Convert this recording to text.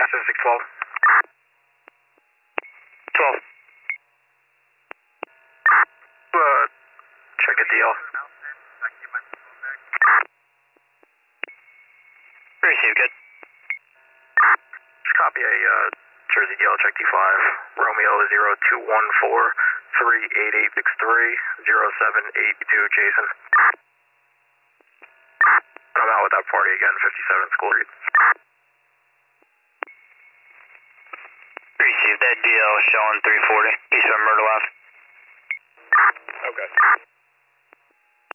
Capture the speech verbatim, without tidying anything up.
Pacific twelve. twelve. Uh, check a deal. Receive, good. Just copy a uh, Jersey deal, check D five. Romeo zero two one four three eight eight six three zero seven eight two, Jason. I'm out with that party again, fifty-seven School Street. Receive that deal showing three forty, east of Myrtle Ave. Okay.